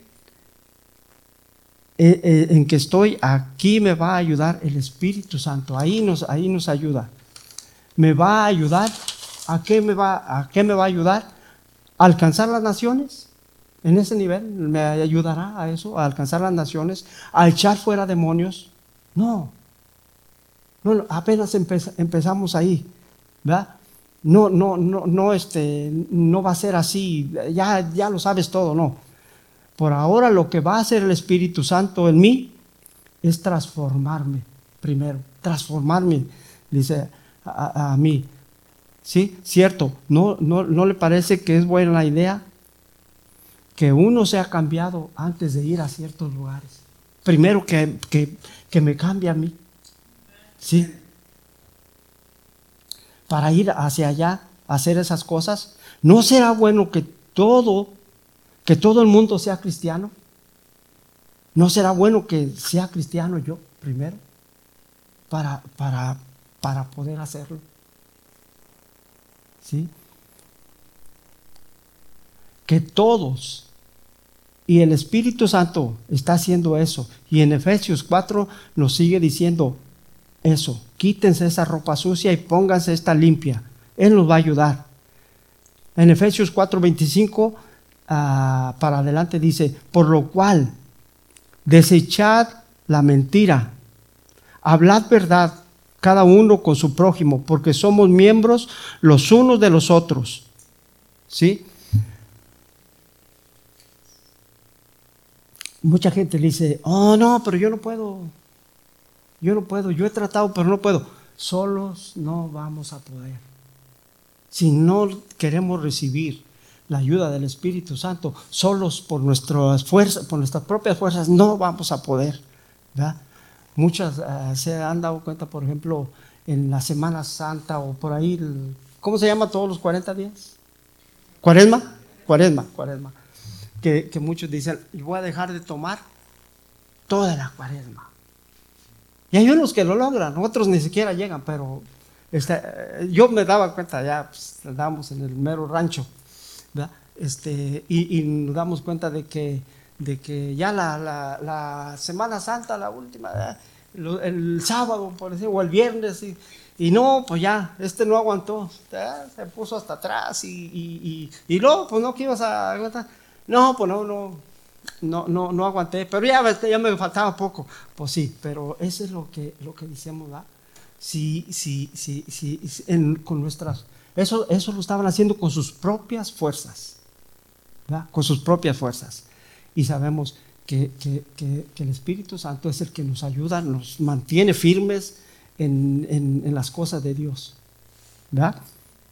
eh, eh, en que estoy, aquí me va a ayudar el Espíritu Santo. Ahí nos, ahí nos ayuda. Me va a ayudar. ¿A qué me va, a qué me va a ayudar? ¿A alcanzar las naciones? En ese nivel me ayudará a eso, a alcanzar las naciones, a echar fuera demonios. No, no, apenas empez, empezamos ahí, ¿verdad? No, no, no, no, este, no va a ser así, ya, ya lo sabes todo, no. Por ahora lo que va a hacer el Espíritu Santo en mí es transformarme primero, transformarme, dice a, a, a mí. Sí, cierto, ¿No, no, ¿no le parece que es buena la idea que uno sea cambiado antes de ir a ciertos lugares? Primero que, que, que me cambie a mí, sí, para ir hacia allá, a hacer esas cosas. ¿No será bueno que todo, que todo el mundo sea cristiano? ¿No será bueno que sea cristiano yo primero para, para, para poder hacerlo? ¿Sí? Que todos, y el Espíritu Santo está haciendo eso, y en Efesios cuatro nos sigue diciendo eso, quítense esa ropa sucia y pónganse esta limpia, Él nos va a ayudar. En Efesios cuatro veinticinco uh, para adelante dice, por lo cual desechad la mentira, hablad verdad cada uno con su prójimo, porque somos miembros los unos de los otros. ¿Sí? Mucha gente le dice, oh no, pero yo no puedo, yo no puedo, yo he tratado, pero no puedo. Solos no vamos a poder. Si no queremos recibir la ayuda del Espíritu Santo, solos por nuestras fuerzas, por nuestras propias fuerzas, no vamos a poder, ¿verdad? Muchas uh, se han dado cuenta, por ejemplo, en la Semana Santa o por ahí, ¿cómo se llama todos los cuarenta días? ¿Cuaresma? Cuaresma, cuaresma. Que, que muchos dicen, voy a dejar de tomar toda la cuaresma. Y hay unos que lo logran, otros ni siquiera llegan, pero, Este, yo me daba cuenta, ya pues, andábamos en el mero rancho, ¿verdad? Este, y, y nos damos cuenta de que, de que ya la, la, la Semana Santa, la última, ¿verdad? Lo, el sábado, por decir, o el viernes, y, y no, pues ya, este no aguantó, ¿verdad? Se puso hasta atrás, y, y, y, y luego, pues no, que ibas a aguantar, no, pues no, no, no, no, no aguanté, pero ya, ya me faltaba poco, pues sí, pero eso es lo que, lo que decíamos, ¿verdad? Sí, sí, sí, sí, en, con nuestras, eso, eso lo estaban haciendo con sus propias fuerzas, ¿verdad? Con sus propias fuerzas. Y sabemos que, que, que, que el Espíritu Santo es el que nos ayuda, nos mantiene firmes en, en, en las cosas de Dios, ¿verdad?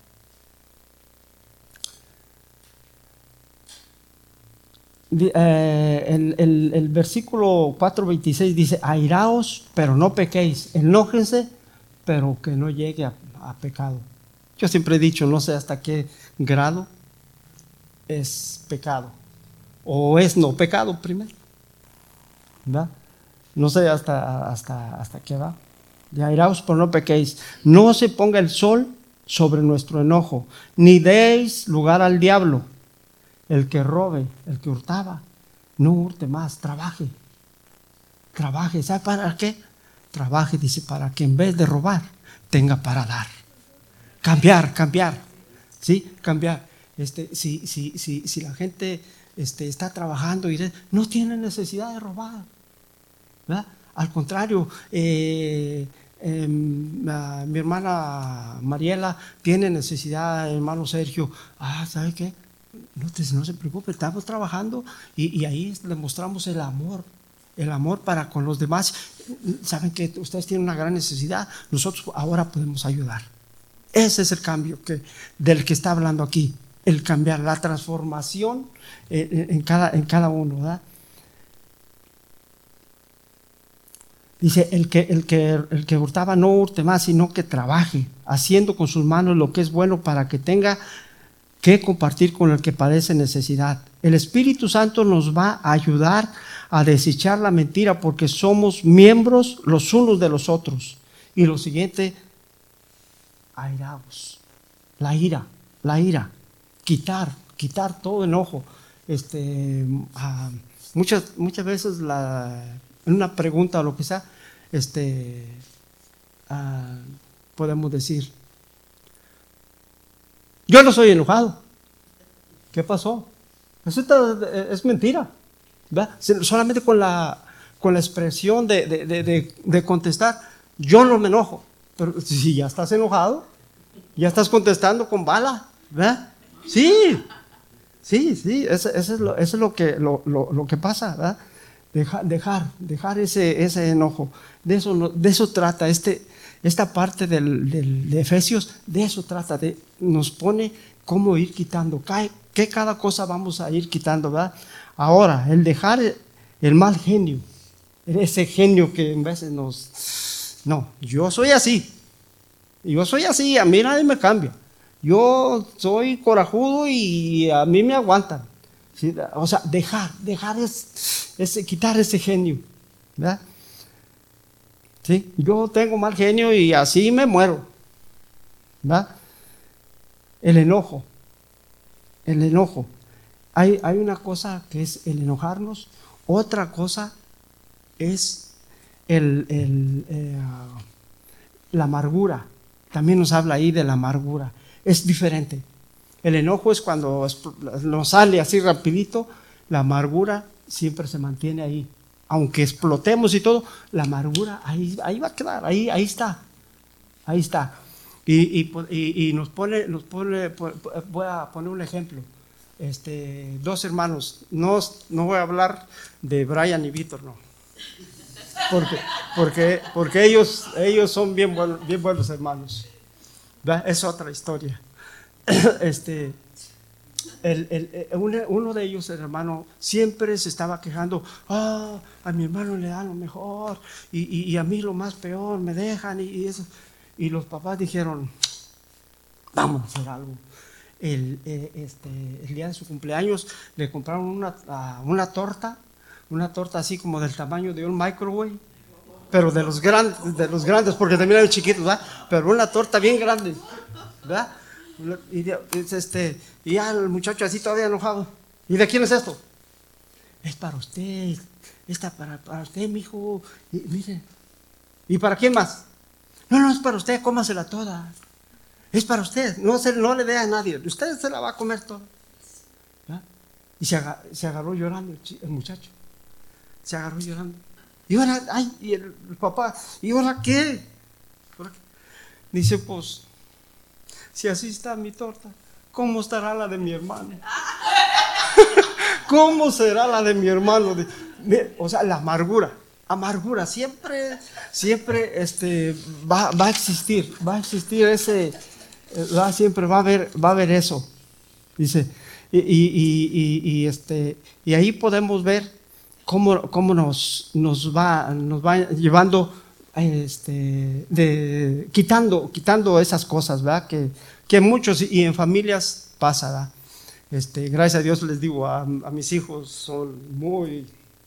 Eh, el, el, el versículo cuatro veintiséis dice: airaos, pero no pequéis, enójense, pero que no llegue a, a pecado. Yo siempre he dicho, no sé hasta qué grado es pecado, o es no pecado primero, ¿verdad? No sé hasta, hasta, hasta qué va. De airaos, pero no pequéis. No se ponga el sol sobre nuestro enojo, ni deis lugar al diablo. El que robe, el que hurtaba, no hurte más, trabaje. Trabaje, ¿sabe para qué? Trabaje, dice, para que en vez de robar, tenga para dar. Cambiar, cambiar, ¿sí? Cambiar. Este, si, si, si, si la gente este, está trabajando y no tiene necesidad de robar, ¿verdad? Al contrario, eh, eh, mi hermana Mariela tiene necesidad, hermano Sergio, ah, ¿sabe qué? No, te, no se preocupe, estamos trabajando y, y ahí le mostramos el amor, el amor para con los demás. Saben que ustedes tienen una gran necesidad, nosotros ahora podemos ayudar. Ese es el cambio que, del que está hablando aquí, el cambiar, la transformación en, en, cada, en cada uno, ¿verdad? Dice, el que, el, que, el que hurtaba no hurte más, sino que trabaje, haciendo con sus manos lo que es bueno para que tenga que compartir con el que padece necesidad. El Espíritu Santo nos va a ayudar a desechar la mentira porque somos miembros los unos de los otros. Y lo siguiente, airaos, la ira, la ira, quitar, quitar todo enojo. Este, uh, muchas, muchas veces la, en una pregunta o lo que sea, este, uh, podemos decir, yo no soy enojado. ¿Qué pasó? Eso es mentira, ¿verdad? Solamente con la, con la expresión de, de, de, de contestar, yo no me enojo. Pero si ya estás enojado, ya estás contestando con bala, ¿verdad? Sí, sí, sí, eso, eso es, lo, eso es lo, que, lo, lo, lo que pasa, ¿verdad? Dejar, dejar, dejar ese, ese enojo. De eso, de eso trata este, esta parte del, del, de Efesios, de eso trata, de, nos pone cómo ir quitando, qué cada cosa vamos a ir quitando, ¿verdad? Ahora, el dejar el mal genio, ese genio que en veces nos... No, yo soy así, yo soy así, a mí nadie me cambia. Yo soy corajudo y a mí me aguantan. ¿Sí? O sea, dejar, dejar es, es quitar ese genio, ¿verdad? ¿Sí? Yo tengo mal genio y así me muero, ¿verdad? El enojo, el enojo. Hay, hay una cosa que es el enojarnos, otra cosa es el, el, eh, la amargura. También nos habla ahí de la amargura. Es diferente. El enojo es cuando nos sale así rapidito, la amargura siempre se mantiene ahí. Aunque explotemos y todo, la amargura ahí, ahí va a quedar, ahí, ahí está, ahí está. Y, y, y, y nos pone, nos pone, voy a poner un ejemplo. Este, dos hermanos, no, no voy a hablar de Brian y Víctor, no. Porque, porque, porque ellos, ellos son bien buenos, bien buenos hermanos. ¿Verdad? Es otra historia. Este, el, el, uno, uno de ellos, el hermano, siempre se estaba quejando, ah, a mi hermano le dan lo mejor y, y, y a mí lo más peor, me dejan y, y eso. Y los papás dijeron, vamos a hacer algo. El, eh, este, el día de su cumpleaños le compraron una, uh, una torta, una torta así como del tamaño de un microwave, pero de los grandes, de los grandes, porque también hay chiquitos, ¿verdad? Pero una torta bien grande, ¿verdad? Y, de, este, y ya el muchacho así todavía enojado. ¿Y de quién es esto? Es para usted, está para, para usted, mijo. Y, mire. ¿Y para quién más? No, no, es para usted, cómasela toda. Es para usted, no, se, no le dé a nadie. Usted se la va a comer toda. ¿Verdad? Y se agarró, se agarró llorando el, el muchacho. Se agarró llorando. Y ahora, ay, y el, el papá, ¿y ahora qué? ¿Ahora qué? Dice, pues, si así está mi torta, ¿cómo estará la de mi hermano? ¿Cómo será la de mi hermano? O sea, la amargura, amargura, siempre, siempre este, va, va a existir, va a existir ese, va, siempre va a haber, va a haber eso. Dice, y, y, y, y, y este, y ahí podemos ver cómo, cómo nos, nos va, nos va llevando, este, de, quitando, quitando esas cosas, ¿verdad? Que, que muchos y en familias pasa, ¿verdad? Este, gracias a Dios les digo, a, a mis hijos son muy...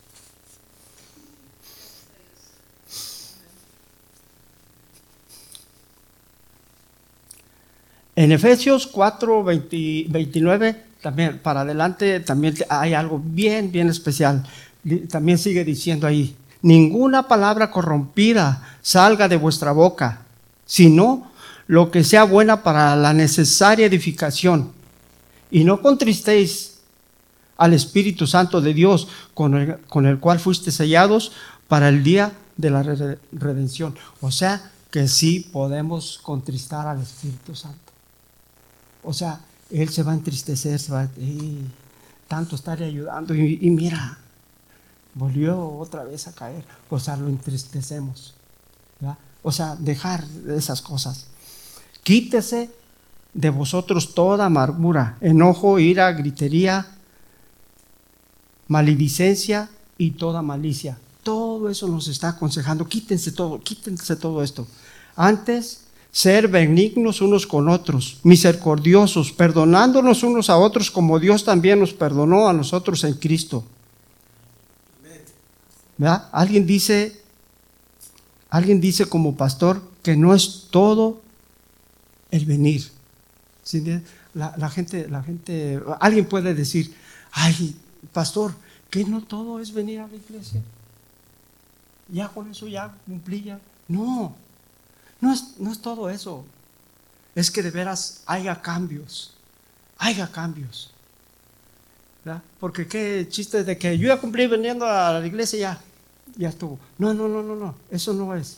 En Efesios cuatro, veinte, veintinueve, también para adelante, también hay algo bien, bien especial. También sigue diciendo ahí, ninguna palabra corrompida salga de vuestra boca, sino lo que sea buena para la necesaria edificación. Y no contristéis al Espíritu Santo de Dios, con el, con el cual fuiste sellados para el día de la redención. O sea, que sí podemos contristar al Espíritu Santo. O sea, Él se va a entristecer, se va a, hey, tanto estarle ayudando y, y mira, volvió otra vez a caer. O sea, lo entristecemos, ¿verdad? O sea, dejar esas cosas. Quítese de vosotros toda amargura, enojo, ira, gritería, maledicencia y toda malicia. Todo eso nos está aconsejando. Quítense todo, quítense todo esto. Antes, ser benignos unos con otros, misericordiosos, perdonándonos unos a otros como Dios también nos perdonó a nosotros en Cristo. ¿Verdad? Alguien dice, alguien dice como pastor que no es todo el venir. ¿Sí? La, la gente, la gente, alguien puede decir, ay, pastor, que no todo es venir a la iglesia. Ya con eso ya cumplí ya. No, no es, no es todo eso. Es que de veras haya cambios, haya cambios. ¿Verdad? Porque qué chiste de que yo ya cumplí viniendo a la iglesia ya, ya estuvo. No, no, no, no, no, eso no es.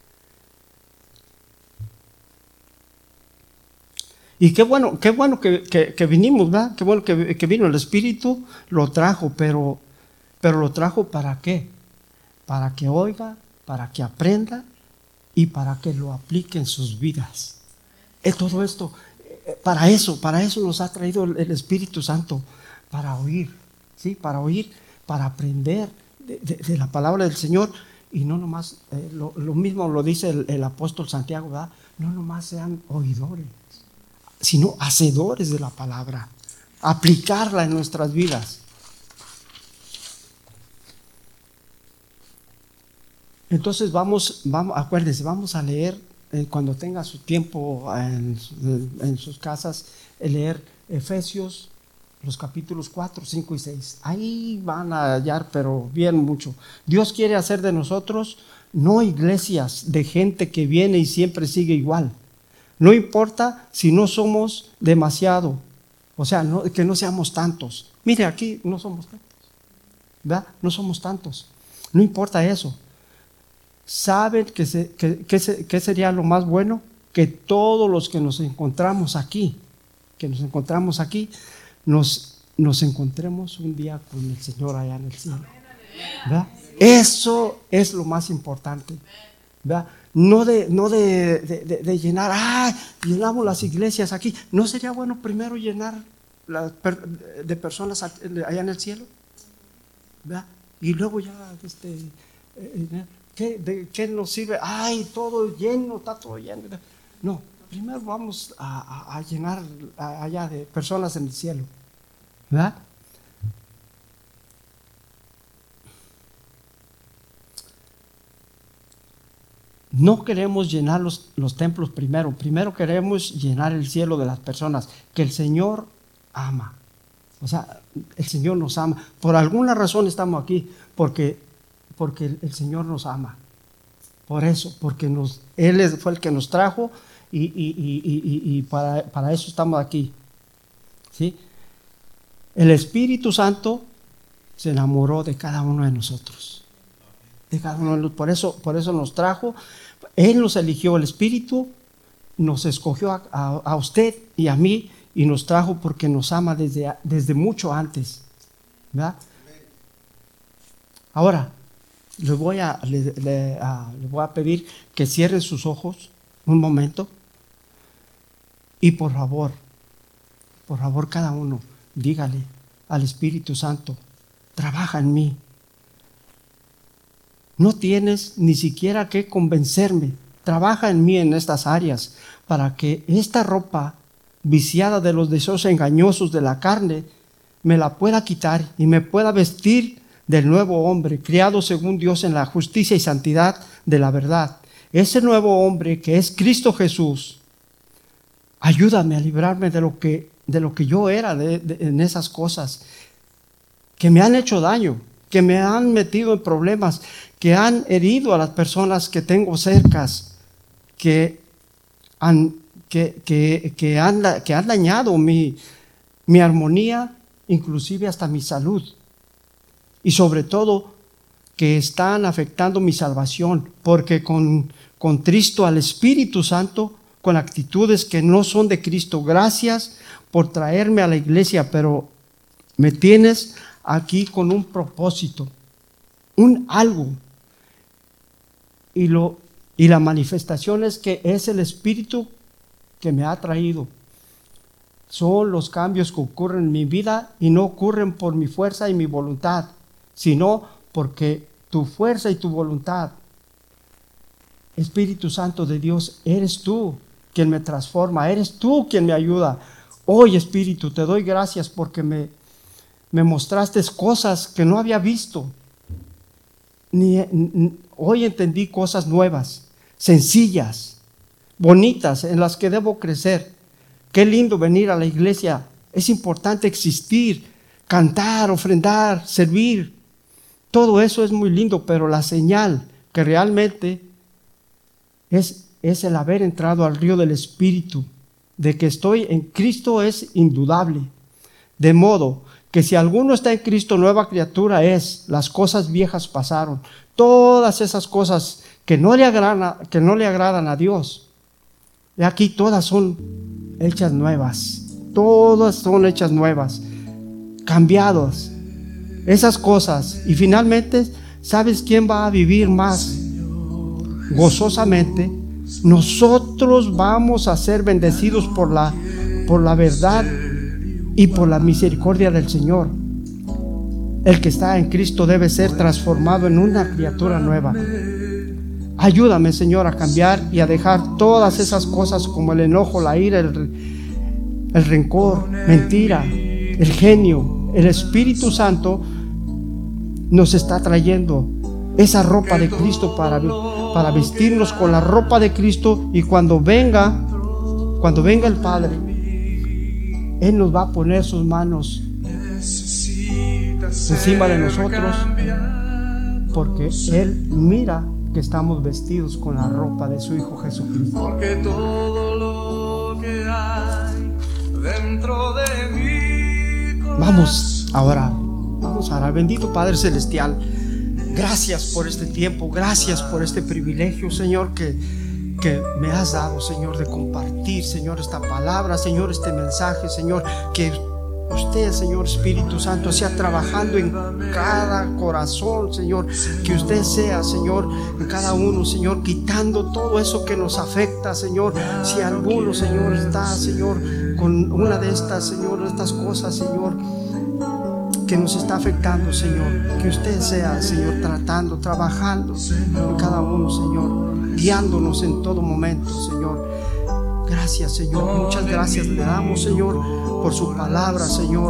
Y qué bueno, qué bueno que, que, que vinimos, ¿verdad? Qué bueno que, que vino el Espíritu, lo trajo, pero, pero lo trajo ¿para qué? Para que oiga, para que aprenda y para que lo aplique en sus vidas. Es todo esto, para eso, para eso nos ha traído el Espíritu Santo, para oír, ¿sí? Para oír, para aprender de, de, de la palabra del Señor. Y no nomás, eh, lo, lo mismo lo dice el, el apóstol Santiago, ¿verdad? No nomás sean oidores, sino hacedores de la palabra, aplicarla en nuestras vidas. Entonces vamos, vamos, acuérdense, vamos a leer eh, cuando tenga su tiempo en, en sus casas, leer Efesios, los capítulos cuatro, cinco y seis. Ahí van a hallar, pero bien mucho. Dios quiere hacer de nosotros no iglesias de gente que viene y siempre sigue igual. No importa si no somos demasiado, o sea, no, que no seamos tantos. Mire, aquí no somos tantos, ¿verdad? No somos tantos. No importa eso. ¿Saben que, se, que, que, se, que sería lo más bueno? Que todos los que nos encontramos aquí, que nos encontramos aquí, nos, nos encontremos un día con el Señor allá en el cielo, ¿verdad? Eso es lo más importante, ¿verdad? No de, no de, de, de, de llenar, ah, llenamos las iglesias aquí. ¿No sería bueno primero llenar la, de personas allá en el cielo? ¿Verdad? Y luego ya, este, ¿qué, de, ¿qué nos sirve? Ay, todo lleno, está todo lleno. No, primero vamos a, a, a llenar allá de personas en el cielo, ¿verdad? no queremos llenar los, los templos primero. Primero queremos llenar el cielo de las personas que el Señor ama. O sea, el Señor nos ama. Por alguna razón estamos aquí, porque, porque el, el Señor nos ama. Por eso, porque nos, Él fue el que nos trajo y, y, y, y, y para, para eso estamos aquí. ¿Sí? El Espíritu Santo se enamoró de cada uno de nosotros. De cada uno de nosotros. Por eso, por eso nos trajo. Él nos eligió, el Espíritu nos escogió a, a, a usted y a mí y nos trajo porque nos ama desde, desde mucho antes. ¿Verdad? Ahora, le voy a, le, le, a, le voy a pedir que cierren sus ojos un momento y por favor, por favor cada uno, dígale al Espíritu Santo, trabaja en mí. No tienes ni siquiera que convencerme. Trabaja en mí en estas áreas para que esta ropa viciada de los deseos engañosos de la carne me la pueda quitar y me pueda vestir del nuevo hombre, criado según Dios en la justicia y santidad de la verdad. Ese nuevo hombre que es Cristo Jesús, ayúdame a librarme de lo que, de lo que yo era de, de, en esas cosas que me han hecho daño, que me han metido en problemas, que han herido a las personas que tengo cercas, que han, que, que, que han, que han dañado mi, mi armonía, inclusive hasta mi salud. Y sobre todo, que están afectando mi salvación, porque con, contristo al Espíritu Santo, con actitudes que no son de Cristo. Gracias por traerme a la iglesia, pero me tienes aquí con un propósito, un algo. Y, lo, y la manifestación es que es el Espíritu que me ha traído. Son los cambios que ocurren en mi vida y no ocurren por mi fuerza y mi voluntad, sino porque tu fuerza y tu voluntad, Espíritu Santo de Dios, eres tú quien me transforma, eres tú quien me ayuda. Hoy, Espíritu, te doy gracias porque me, me mostraste cosas que no había visto. Ni, ni, hoy entendí cosas nuevas, sencillas, bonitas, en las que debo crecer. Qué lindo venir a la iglesia. Es importante existir, cantar, ofrendar, servir. Todo eso es muy lindo, pero la señal que realmente es, es el haber entrado al río del Espíritu, de que estoy en Cristo, es indudable. De modo que si alguno está en Cristo, nueva criatura es. Las cosas viejas pasaron. Todas esas cosas que no le agradan, que no le agradan a Dios, y aquí todas son hechas nuevas. Todas son hechas nuevas, cambiadas. Esas cosas. Y finalmente, ¿sabes quién va a vivir más gozosamente? Nosotros vamos a ser bendecidos por la, por la verdad y por la misericordia del Señor. El que está en Cristo debe ser transformado en una criatura nueva. Ayúdame, Señor, a cambiar y a dejar todas esas cosas como el enojo, la ira, el, el rencor, mentira, el genio. El Espíritu Santo nos está trayendo esa ropa de Cristo para, para vestirnos con la ropa de Cristo, y cuando venga, cuando venga el Padre, Él nos va a poner sus manos encima de nosotros, porque Él mira que estamos vestidos con la ropa de su Hijo Jesucristo. Porque todo lo que hay dentro de mí. Vamos ahora, vamos ahora. Bendito Padre Celestial, gracias por este tiempo, gracias por este privilegio, Señor, que, que me has dado, Señor, de compartir, Señor, esta palabra, Señor, este mensaje, Señor, que usted, Señor Espíritu Santo, sea trabajando en cada corazón, Señor, que usted sea, Señor, en cada uno, Señor, quitando todo eso que nos afecta, Señor. Si alguno, Señor, está, Señor, con una de estas, Señor, de estas cosas, Señor, que nos está afectando, Señor, que usted sea, Señor, tratando, trabajando en cada uno, Señor, guiándonos en todo momento, Señor. Gracias, Señor, muchas gracias le damos, Señor, por su palabra, Señor,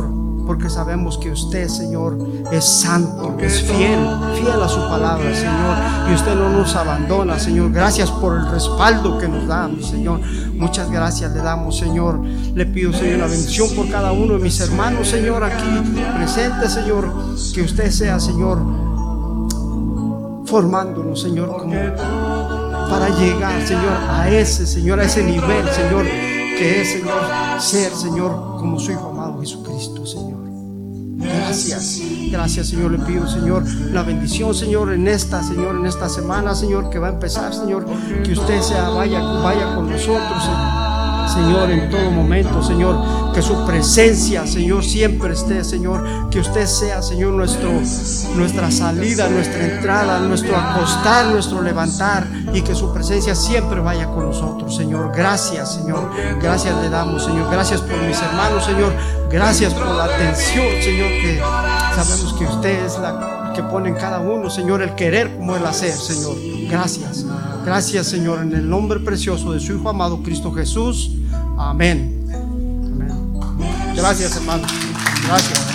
porque sabemos que usted, Señor, es santo, es fiel, fiel a su palabra, Señor, y usted no nos abandona, Señor. Gracias por el respaldo que nos da, Señor. Muchas gracias le damos, Señor. Le pido, Señor, una bendición por cada uno de mis hermanos, Señor, aquí presentes, Señor. Que usted sea, Señor, formándonos, Señor, como para llegar, Señor, a ese, Señor, a ese nivel, Señor, que es, Señor, ser, Señor, como su Hijo amado Jesucristo, Señor. Gracias, gracias, Señor. Le pido, Señor, la bendición, Señor, en esta, Señor, en esta semana, Señor, que va a empezar, Señor, que usted sea, vaya, vaya con nosotros, Señor. Señor, en todo momento, Señor, que su presencia, Señor, siempre esté, Señor, que usted sea, Señor, nuestro, nuestra salida, nuestra entrada, nuestro acostar, nuestro levantar, y que su presencia siempre vaya con nosotros, Señor. Gracias, Señor, gracias le damos, Señor. Gracias por mis hermanos, Señor. Gracias por la atención, Señor, que sabemos que usted es la que pone en cada uno, Señor, el querer como el hacer, Señor. Gracias, gracias, Señor, en el nombre precioso de su Hijo amado Cristo Jesús. Amén. Amén. Gracias, hermano. Gracias.